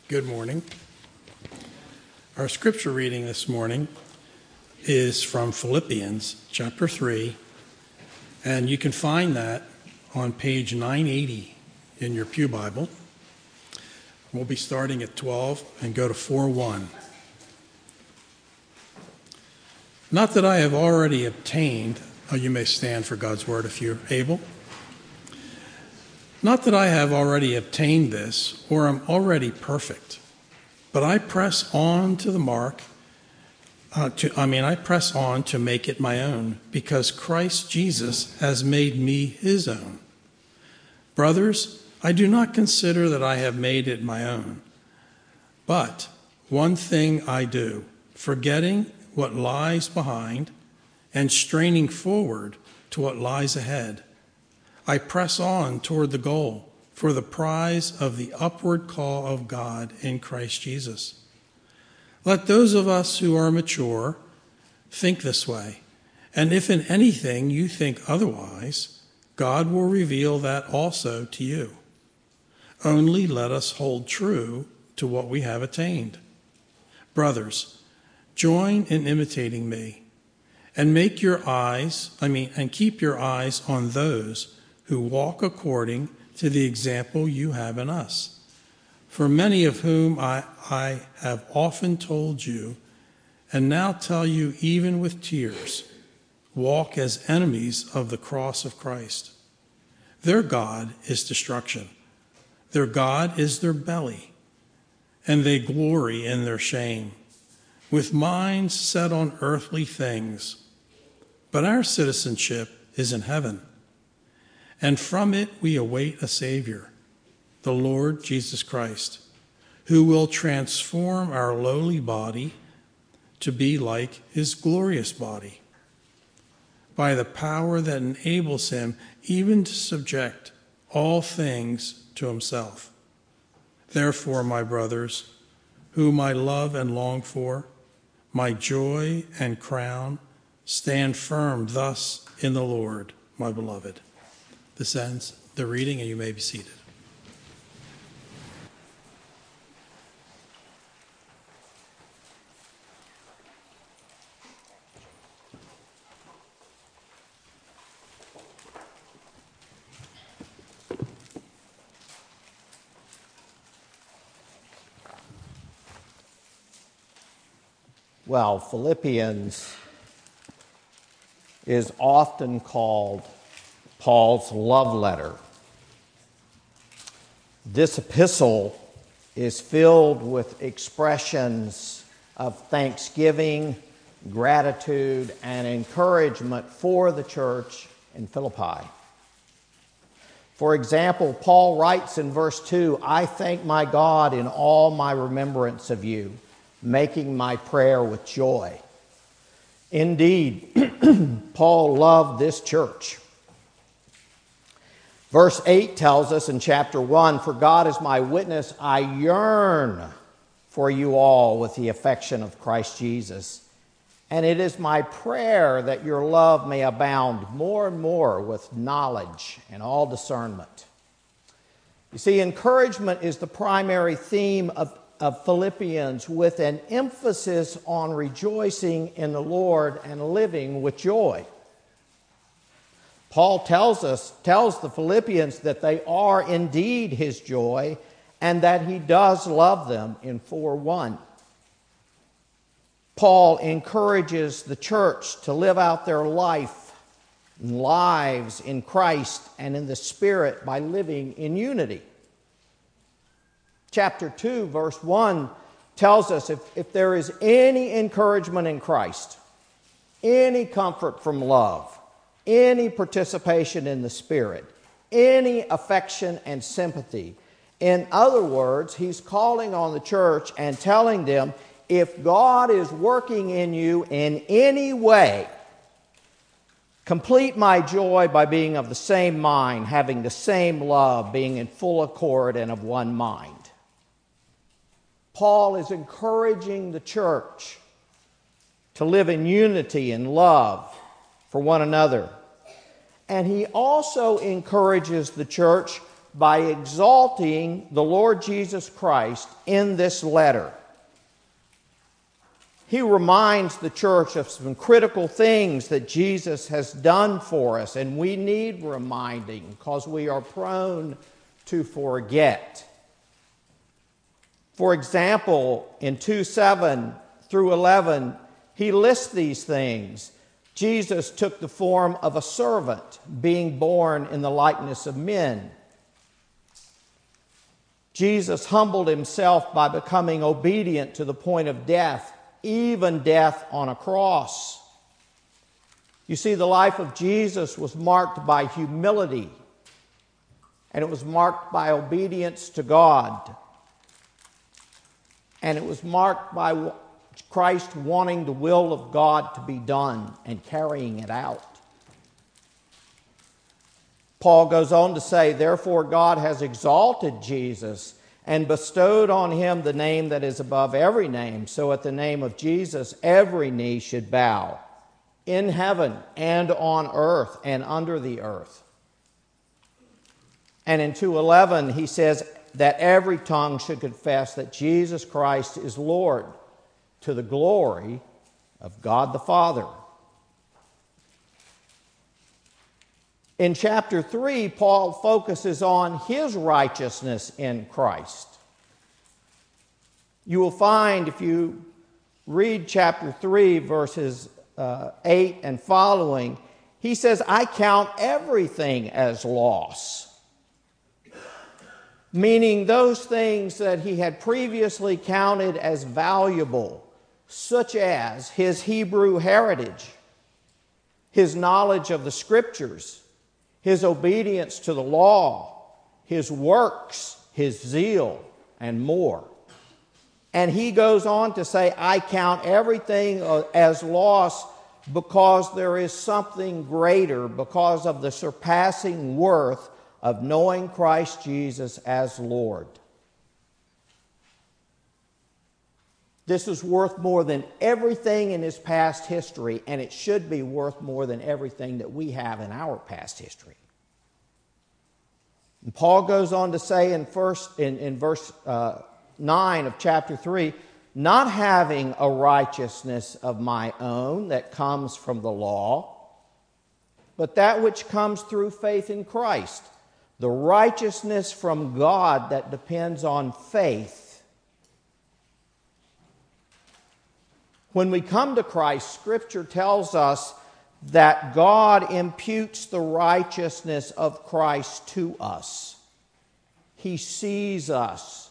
Good morning. Our scripture reading this morning is from Philippians chapter 3, and you can find that on page 980 in your Pew Bible. We'll be starting at 12 and go to 4:1. Not that I have already obtained, you may stand for God's word if you're able. Not that I have already obtained this or am already perfect, but I press on to the mark. I press on to make it my own, because Christ Jesus has made me his own. Brothers, I do not consider that I have made it my own, but one thing I do, forgetting what lies behind and straining forward to what lies ahead. I press on toward the goal for the prize of the upward call of God in Christ Jesus. Let those of us who are mature think this way, and if in anything you think otherwise, God will reveal that also to you. Only let us hold true to what we have attained. Brothers, join in imitating me, and keep your eyes on those who walk according to the example you have in us. For many of whom I have often told you, and now tell you even with tears, walk as enemies of the cross of Christ. Their God is destruction. Their God is their belly, and they glory in their shame, with minds set on earthly things. But our citizenship is in heaven, and from it we await a Savior, the Lord Jesus Christ, who will transform our lowly body to be like his glorious body, by the power that enables him even to subject all things to himself. Therefore, my brothers, whom I love and long for, my joy and crown, stand firm thus in the Lord, my beloved. This ends the reading, and you may be seated. Well, Philippians is often called Paul's love letter. This epistle is filled with expressions of thanksgiving, gratitude, and encouragement for the church in Philippi. For example, Paul writes in verse 2, I thank my God in all my remembrance of you, making my prayer with joy. Indeed, Paul loved this church. Verse 8 tells us in chapter 1, for God is my witness, I yearn for you all with the affection of Christ Jesus. And it is my prayer that your love may abound more and more with knowledge and all discernment. You see, encouragement is the primary theme of Philippians, with an emphasis on rejoicing in the Lord and living with joy. Paul tells the Philippians that they are indeed his joy and that he does love them in 4:1. Paul encourages the church to live out their lives in Christ and in the Spirit by living in unity. Chapter 2, verse 1 tells us if there is any encouragement in Christ, any comfort from love, any participation in the Spirit, any affection and sympathy. In other words, he's calling on the church and telling them, if God is working in you in any way, complete my joy by being of the same mind, having the same love, being in full accord and of one mind. Paul is encouraging the church to live in unity and love for one another. And he also encourages the church by exalting the Lord Jesus Christ in this letter. He reminds the church of some critical things that Jesus has done for us, and we need reminding because we are prone to forget. For example, in 2:7 through 11, he lists these things. Jesus took the form of a servant, being born in the likeness of men. Jesus humbled himself by becoming obedient to the point of death, even death on a cross. You see, the life of Jesus was marked by humility, and it was marked by obedience to God, and it was marked by Christ wanting the will of God to be done and carrying it out. Paul goes on to say, therefore God has exalted Jesus and bestowed on him the name that is above every name, so at the name of Jesus every knee should bow, in heaven and on earth and under the earth. And in 2:11 he says that every tongue should confess that Jesus Christ is Lord, to the glory of God the Father. In chapter 3, Paul focuses on his righteousness in Christ. You will find, if you read chapter 3, verses 8 and following, he says, I count everything as loss. Meaning those things that he had previously counted as valuable, such as his Hebrew heritage, his knowledge of the Scriptures, his obedience to the law, his works, his zeal, and more. And he goes on to say, I count everything as loss because there is something greater, because of the surpassing worth of knowing Christ Jesus as Lord. This is worth more than everything in his past history, and it should be worth more than everything that we have in our past history. And Paul goes on to say in verse 9 of chapter 3, not having a righteousness of my own that comes from the law, but that which comes through faith in Christ, the righteousness from God that depends on faith. When we come to Christ, Scripture tells us that God imputes the righteousness of Christ to us. He sees us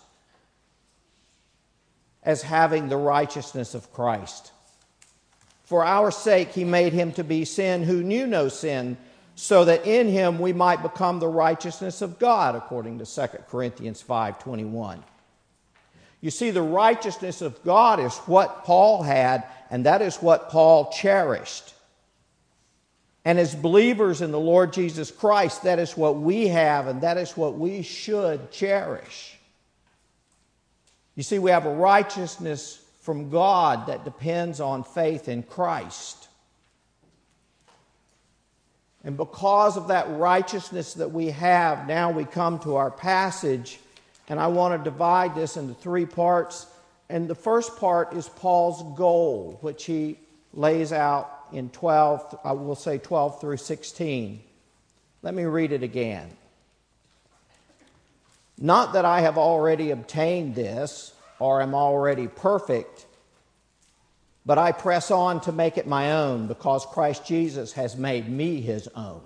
as having the righteousness of Christ. For our sake, he made him to be sin who knew no sin, so that in him we might become the righteousness of God, according to 2 Corinthians 5:21. You see, the righteousness of God is what Paul had, and that is what Paul cherished. And as believers in the Lord Jesus Christ, that is what we have, and that is what we should cherish. You see, we have a righteousness from God that depends on faith in Christ. And because of that righteousness that we have, now we come to our passage, and I want to divide this into three parts. And the first part is Paul's goal, which he lays out in 12, I will say 12 through 16. Let me read it again. Not that I have already obtained this, or am already perfect, but I press on to make it my own, because Christ Jesus has made me his own.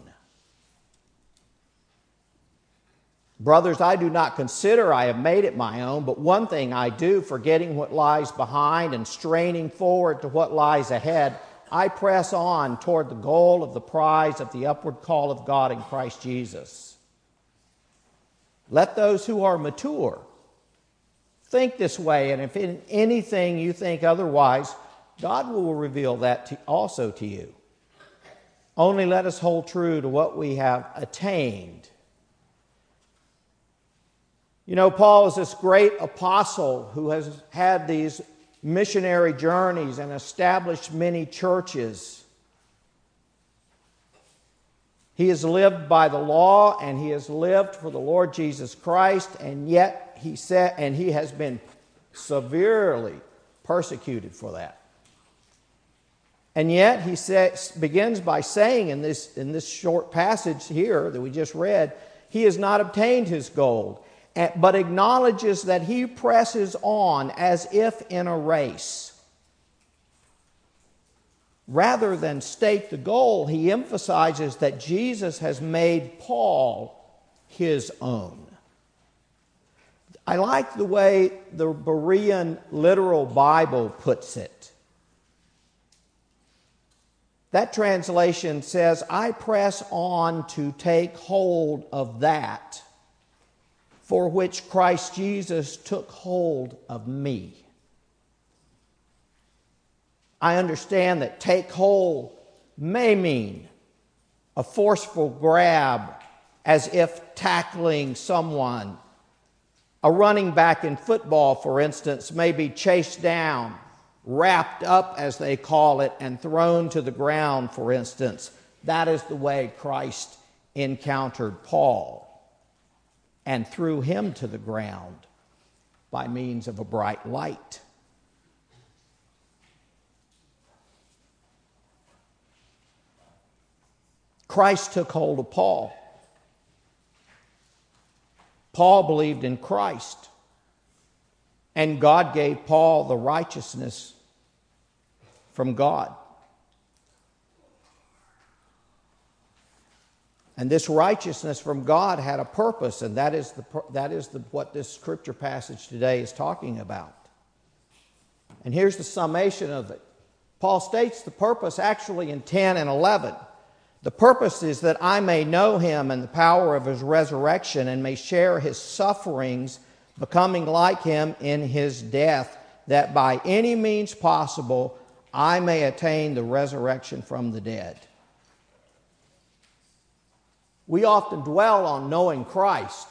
Brothers, I do not consider I have made it my own, but one thing I do, forgetting what lies behind and straining forward to what lies ahead, I press on toward the goal of the prize of the upward call of God in Christ Jesus. Let those who are mature think this way, and if in anything you think otherwise, God will reveal that also to you. Only let us hold true to what we have attained. You know, Paul is this great apostle who has had these missionary journeys and established many churches. He has lived by the law, and he has lived for the Lord Jesus Christ, and yet he has been severely persecuted for that. And yet he begins by saying in this short passage here that we just read, he has not obtained his goal, but acknowledges that he presses on as if in a race. Rather than state the goal, he emphasizes that Jesus has made Paul his own. I like the way the Berean Literal Bible puts it. That translation says, I press on to take hold of that for which Christ Jesus took hold of me. I understand that take hold may mean a forceful grab as if tackling someone. A running back in football, for instance, may be chased down, wrapped up, as they call it, and thrown to the ground, for instance. That is the way Christ encountered Paul and threw him to the ground by means of a bright light. Christ took hold of Paul. Paul believed in Christ, and God gave Paul the righteousness from God. And this righteousness from God had a purpose, and that is what this scripture passage today is talking about. And here's the summation of it. Paul states the purpose actually in 10 and 11. The purpose is that I may know him and the power of his resurrection, and may share his sufferings, becoming like him in his death, that by any means possible I may attain the resurrection from the dead. We often dwell on knowing Christ.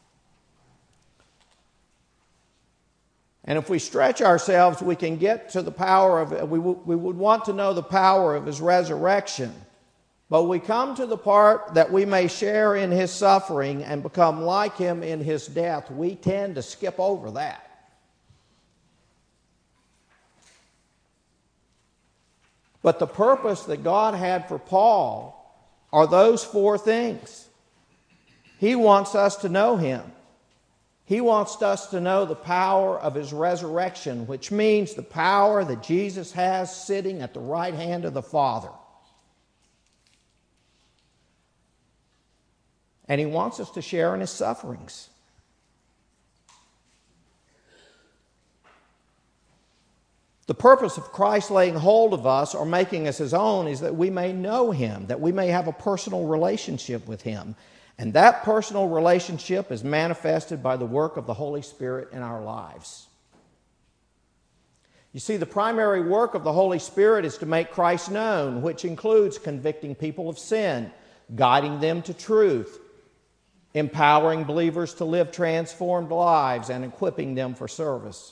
And if we stretch ourselves, we can get to the power of, we would want to know the power of his resurrection. But we come to the part that we may share in his suffering and become like him in his death. We tend to skip over that. But the purpose that God had for Paul are those four things. He wants us to know him. He wants us to know the power of his resurrection, which means the power that Jesus has sitting at the right hand of the Father. And he wants us to share in his sufferings. The purpose of Christ laying hold of us or making us his own is that we may know him, that we may have a personal relationship with him. And that personal relationship is manifested by the work of the Holy Spirit in our lives. You see, the primary work of the Holy Spirit is to make Christ known, which includes convicting people of sin, guiding them to truth, empowering believers to live transformed lives, and equipping them for service.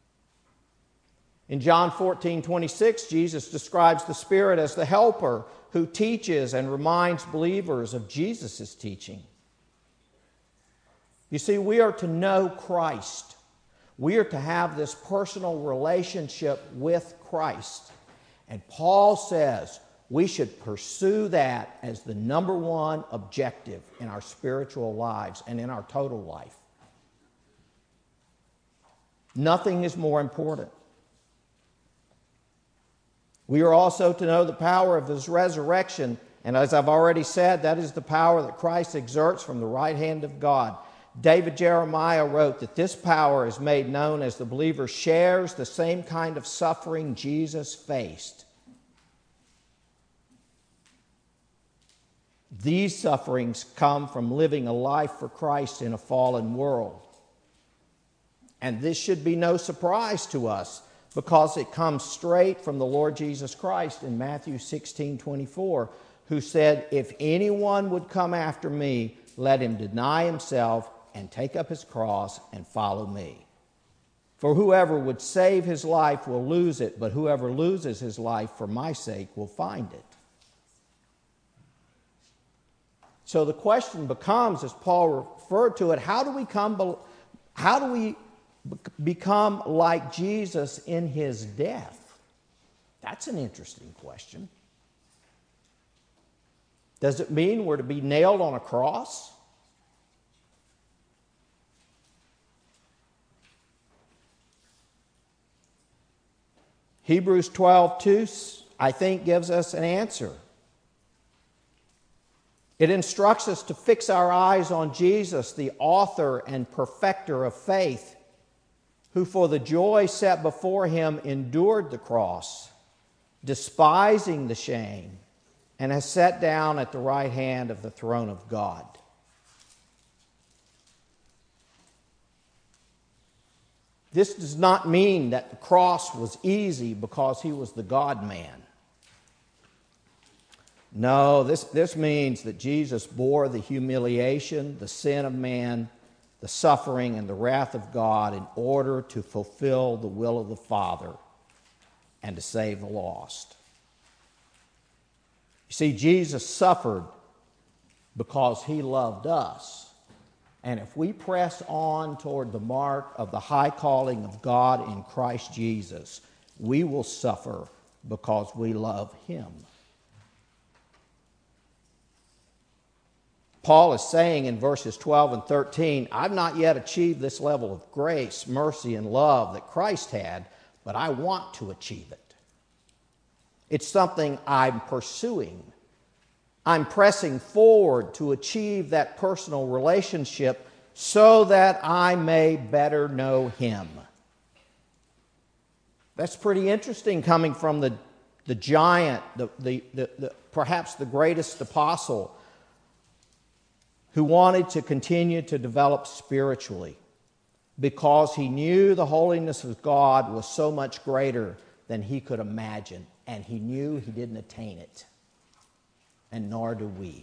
In John 14:26, Jesus describes the Spirit as the helper who teaches and reminds believers of Jesus' teaching. You see, we are to know Christ. We are to have this personal relationship with Christ. And Paul says we should pursue that as the number one objective in our spiritual lives and in our total life. Nothing is more important. We are also to know the power of his resurrection, and as I've already said, that is the power that Christ exerts from the right hand of God. David Jeremiah wrote that this power is made known as the believer shares the same kind of suffering Jesus faced. These sufferings come from living a life for Christ in a fallen world. And this should be no surprise to us, because it comes straight from the Lord Jesus Christ in Matthew 16:24, who said, "If anyone would come after me, let him deny himself and take up his cross and follow me. For whoever would save his life will lose it, but whoever loses his life for my sake will find it." So the question becomes, as Paul referred to it, how do we become like Jesus in his death? That's an interesting question. Does it mean we're to be nailed on a cross? Hebrews 12:2, I think, gives us an answer. It instructs us to fix our eyes on Jesus, the author and perfecter of faith, who for the joy set before him endured the cross, despising the shame, and has sat down at the right hand of the throne of God. This does not mean that the cross was easy because he was the God-man. No, this means that Jesus bore the humiliation, the sin of man, the suffering, and the wrath of God in order to fulfill the will of the Father and to save the lost. You see, Jesus suffered because he loved us. And if we press on toward the mark of the high calling of God in Christ Jesus, we will suffer because we love him. Paul is saying in verses 12 and 13, I've not yet achieved this level of grace, mercy, and love that Christ had, but I want to achieve it. It's something I'm pursuing. I'm pressing forward to achieve that personal relationship so that I may better know him. That's pretty interesting coming from the giant, perhaps the greatest apostle, who wanted to continue to develop spiritually because he knew the holiness of God was so much greater than he could imagine, and he knew he didn't attain it, and nor do we.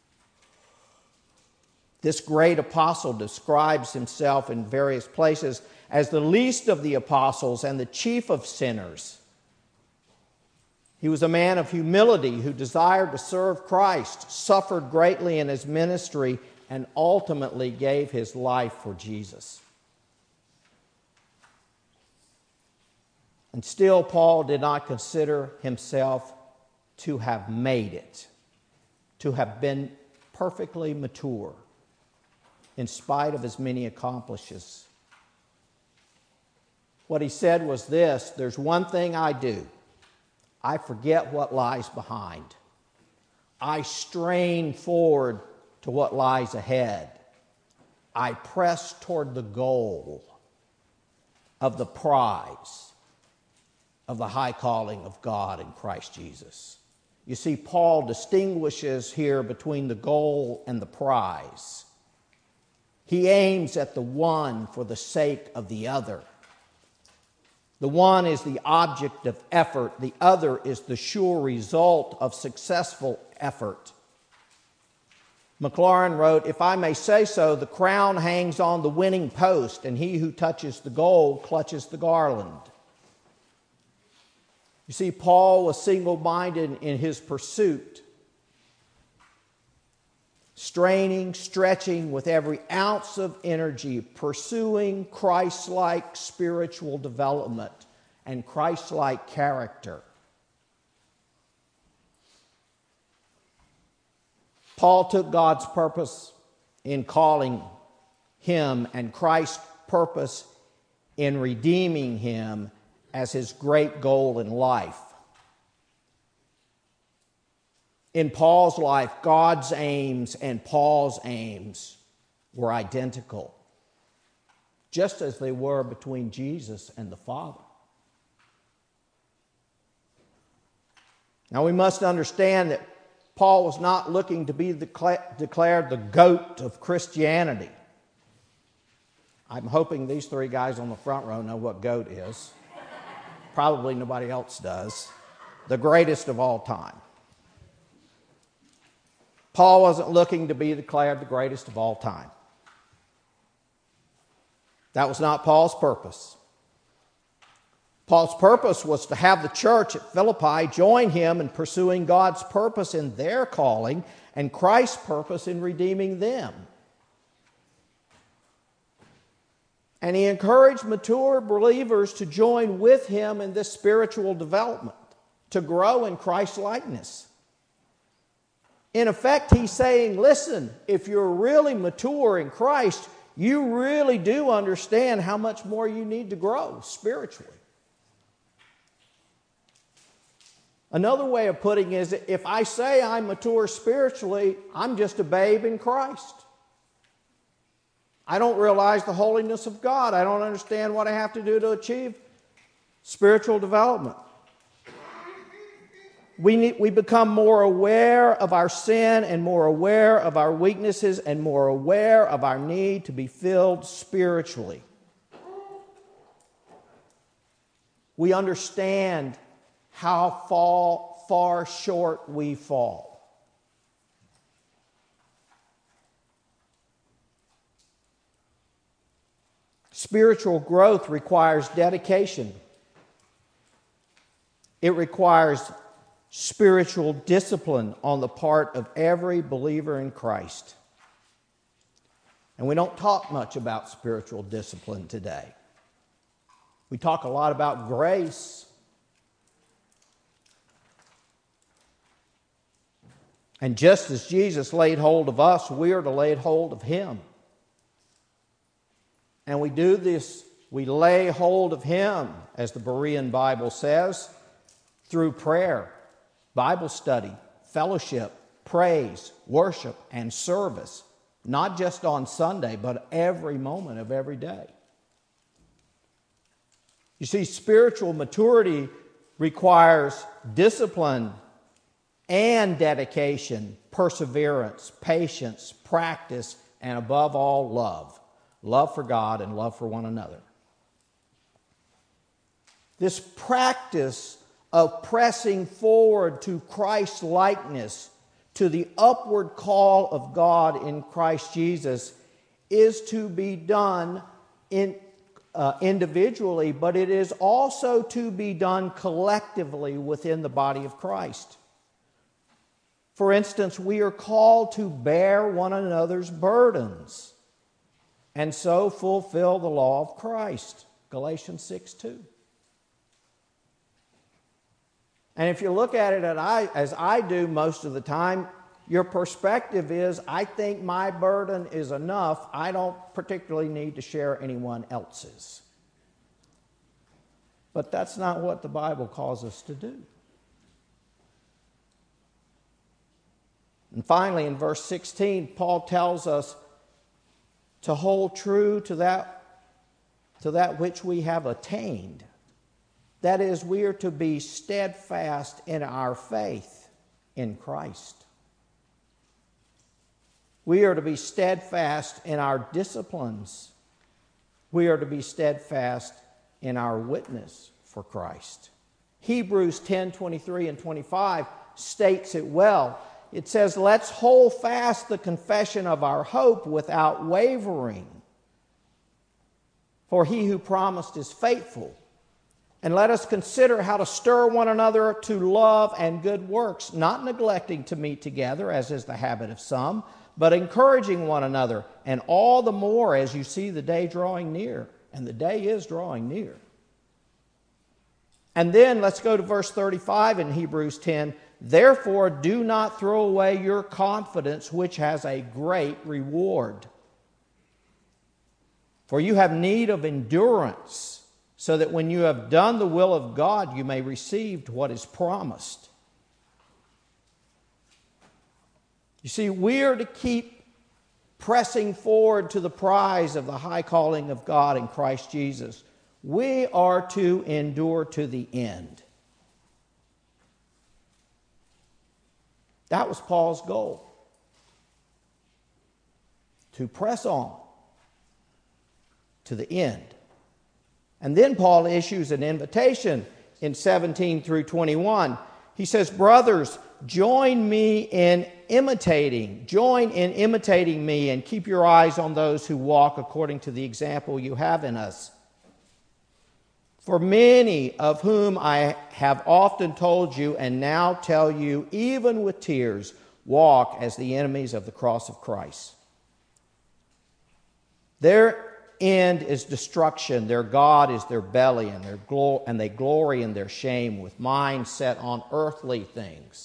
This great apostle describes himself in various places as the least of the apostles and the chief of sinners. He was a man of humility who desired to serve Christ, suffered greatly in his ministry, and ultimately gave his life for Jesus. And still, Paul did not consider himself to have made it, to have been perfectly mature, in spite of his many accomplishments. What he said was this: there's one thing I do. I forget what lies behind. I strain forward to what lies ahead. I press toward the goal of the prize of the high calling of God in Christ Jesus. You see, Paul distinguishes here between the goal and the prize. He aims at the one for the sake of the other. The one is the object of effort. The other is the sure result of successful effort. Maclaurin wrote, if I may say so, the crown hangs on the winning post, and he who touches the goal clutches the garland. You see, Paul was single-minded in his pursuit, straining, stretching with every ounce of energy, pursuing Christ-like spiritual development and Christ-like character. Paul took God's purpose in calling him and Christ's purpose in redeeming him as his great goal in life. In Paul's life, God's aims and Paul's aims were identical, just as they were between Jesus and the Father. Now we must understand that Paul was not looking to be declared the GOAT of Christianity. I'm hoping these three guys on the front row know what GOAT is. Probably nobody else does. The greatest of all time. Paul wasn't looking to be declared the greatest of all time. That was not Paul's purpose. Paul's purpose was to have the church at Philippi join him in pursuing God's purpose in their calling and Christ's purpose in redeeming them. And he encouraged mature believers to join with him in this spiritual development, to grow in Christ's likeness. In effect, he's saying, listen, if you're really mature in Christ, you really do understand how much more you need to grow spiritually. Another way of putting it is, if I say I'm mature spiritually, I'm just a babe in Christ. I don't realize the holiness of God. I don't understand what I have to do to achieve spiritual development. We become more aware of our sin and more aware of our weaknesses and more aware of our need to be filled spiritually. We understand how far short we fall. Spiritual growth requires dedication. It requires spiritual discipline on the part of every believer in Christ. And we don't talk much about spiritual discipline today. We talk a lot about grace. And just as Jesus laid hold of us, we are to lay hold of him. And we do this, we lay hold of him, as the Berean Bible says, through prayer, Bible study, fellowship, praise, worship, and service. Not just on Sunday, but every moment of every day. You see, spiritual maturity requires discipline and dedication, perseverance, patience, practice, and above all, love. Love for God and love for one another. This practice of pressing forward to Christ's likeness, to the upward call of God in Christ Jesus, is to be done individually, but it is also to be done collectively within the body of Christ. For instance, we are called to bear one another's burdens and so fulfill the law of Christ. Galatians 6:2. And if you look at it as I do most of the time, your perspective is, I think my burden is enough. I don't particularly need to share anyone else's. But that's not what the Bible calls us to do. And finally, in verse 16, Paul tells us to hold true to that which we have attained. That is, we are to be steadfast in our faith in Christ. We are to be steadfast in our disciplines. We are to be steadfast in our witness for Christ. Hebrews 10:23 and 25 states it well. It says, let's hold fast the confession of our hope without wavering. For he who promised is faithful. And let us consider how to stir one another to love and good works, not neglecting to meet together, as is the habit of some, but encouraging one another, and all the more as you see the day drawing near. And the day is drawing near. And then let's go to verse 35 in Hebrews 10. Therefore, do not throw away your confidence, which has a great reward. For you have need of endurance, so that when you have done the will of God, you may receive what is promised. You see, we are to keep pressing forward to the prize of the high calling of God in Christ Jesus. We are to endure to the end. That was Paul's goal. To press on to the end. And then Paul issues an invitation in 17 through 21. He says, brothers, join in imitating me and keep your eyes on those who walk according to the example you have in us. For many of whom I have often told you and now tell you, even with tears, walk as the enemies of the cross of Christ. Their end is destruction. Their God is their belly, and they glory in their shame with minds set on earthly things.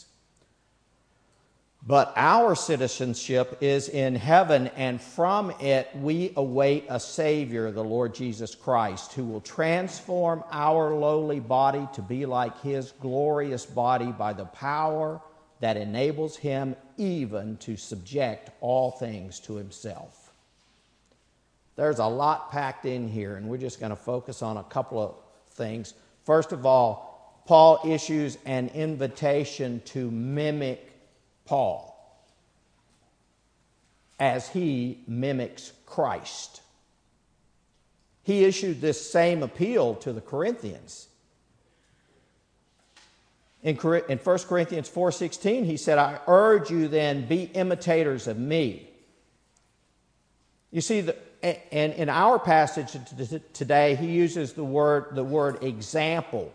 But our citizenship is in heaven, and from it we await a Savior, the Lord Jesus Christ, who will transform our lowly body to be like His glorious body by the power that enables Him even to subject all things to Himself. There's a lot packed in here, and we're just going to focus on a couple of things. First of all, Paul issues an invitation to mimic Paul as he mimics Christ. He issued this same appeal to the Corinthians. In 1 Corinthians 4:16, he said, I urge you then, be imitators of me. You see, and in our passage today, he uses the word example.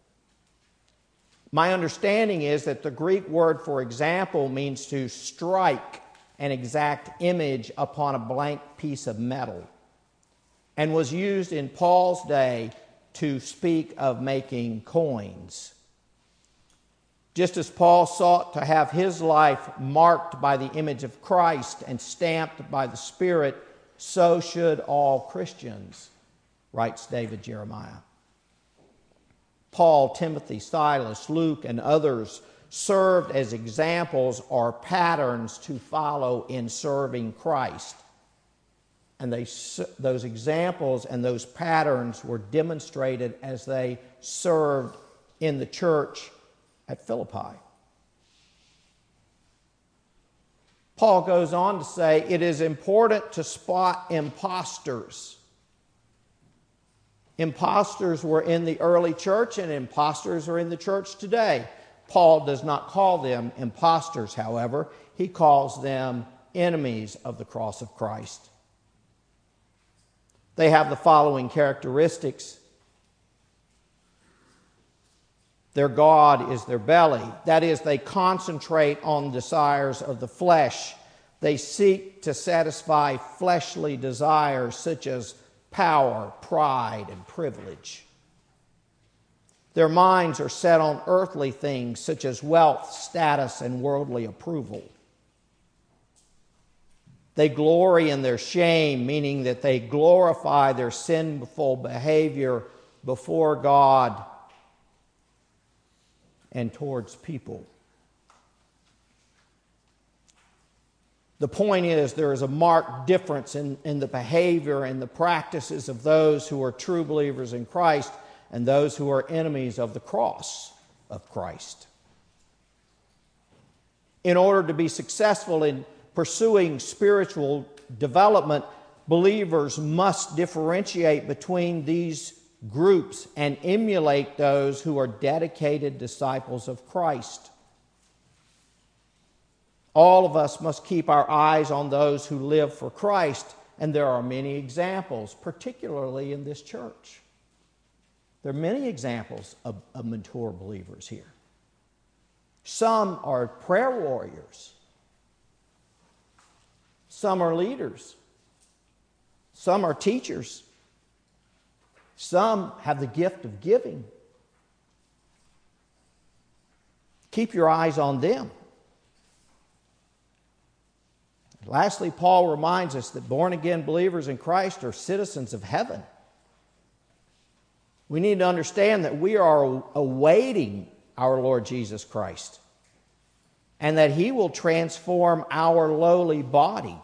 My understanding is that the Greek word for example means to strike an exact image upon a blank piece of metal, and was used in Paul's day to speak of making coins. Just as Paul sought to have his life marked by the image of Christ and stamped by the Spirit, so should all Christians, writes David Jeremiah. Paul, Timothy, Silas, Luke, and others served as examples or patterns to follow in serving Christ. And those examples and those patterns were demonstrated as they served in the church at Philippi. Paul goes on to say it is important to spot imposters. Imposters were in the early church, and imposters are in the church today. Paul does not call them imposters, however. He calls them enemies of the cross of Christ. They have the following characteristics. Their God is their belly. That is, they concentrate on desires of the flesh. They seek to satisfy fleshly desires such as power, pride, and privilege. Their minds are set on earthly things such as wealth, status, and worldly approval. They glory in their shame, meaning that they glorify their sinful behavior before God and towards people. The point is, there is a marked difference in the behavior and the practices of those who are true believers in Christ and those who are enemies of the cross of Christ. In order to be successful in pursuing spiritual development, believers must differentiate between these groups and emulate those who are dedicated disciples of Christ. All of us must keep our eyes on those who live for Christ, and there are many examples, particularly in this church. There are many examples of mature believers here. Some are prayer warriors. Some are leaders. Some are teachers. Some have the gift of giving. Keep your eyes on them. Lastly, Paul reminds us that born-again believers in Christ are citizens of heaven. We need to understand that we are awaiting our Lord Jesus Christ and that He will transform our lowly body.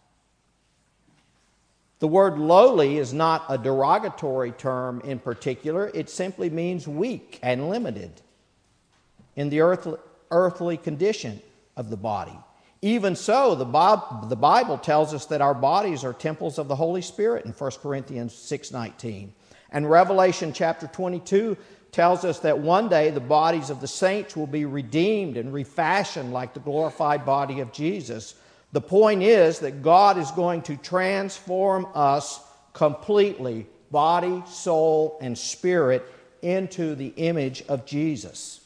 The word lowly is not a derogatory term in particular. It simply means weak and limited in the earthly condition of the body. Even so, the Bible tells us that our bodies are temples of the Holy Spirit in 1 Corinthians 6:19. And Revelation chapter 22 tells us that one day the bodies of the saints will be redeemed and refashioned like the glorified body of Jesus. The point is that God is going to transform us completely body, soul, and spirit into the image of Jesus.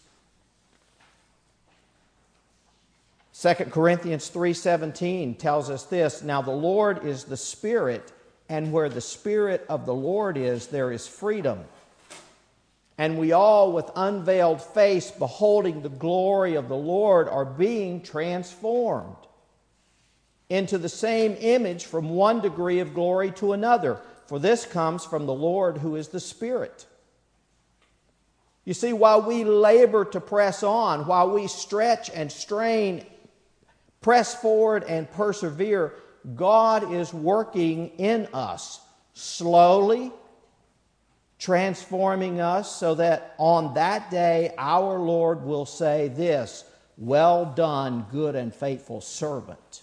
2 Corinthians 3:17 tells us this, "Now the Lord is the Spirit, and where the Spirit of the Lord is, there is freedom. And we all, with unveiled face, beholding the glory of the Lord, are being transformed into the same image from one degree of glory to another. For this comes from the Lord who is the Spirit." You see, while we labor to press on, while we stretch and strain, press forward and persevere, God is working in us, slowly transforming us so that on that day our Lord will say this, "Well done, good and faithful servant."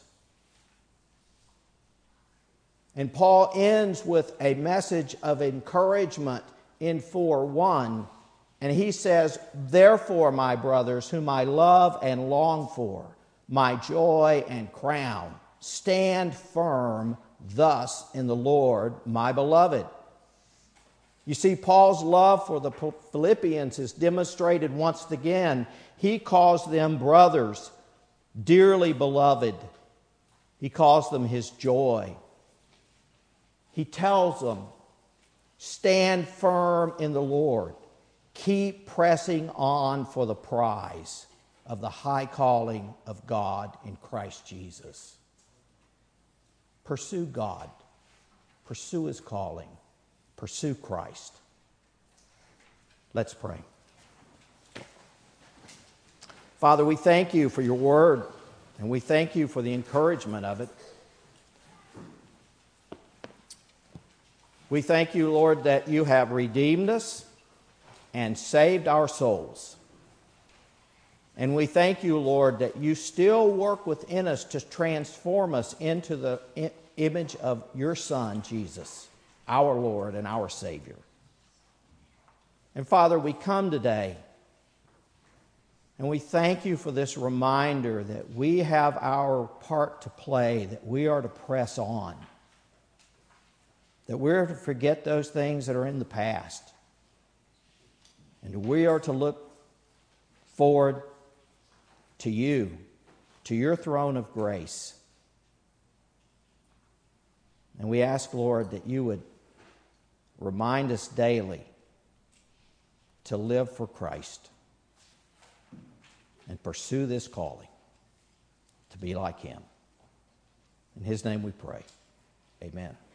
And Paul ends with a message of encouragement in 4:1, and he says, "Therefore, my brothers, whom I love and long for, my joy and crown, stand firm thus in the Lord, my beloved." You see, Paul's love for the Philippians is demonstrated once again. He calls them brothers, dearly beloved. He calls them his joy. He tells them, stand firm in the Lord. Keep pressing on for the prize of the high calling of God in Christ Jesus. Pursue God. Pursue his calling. Pursue Christ. Let's pray. Father, we thank you for your word, and we thank you for the encouragement of it. We thank you, Lord, that you have redeemed us and saved our souls. And we thank you, Lord, that you still work within us to transform us into the image of your Son, Jesus, our Lord and our Savior. And Father, we come today and we thank you for this reminder that we have our part to play, that we are to press on, that we're to forget those things that are in the past, and we are to look forward to you, to your throne of grace. And we ask, Lord, that you would remind us daily to live for Christ and pursue this calling to be like him. In his name we pray. Amen.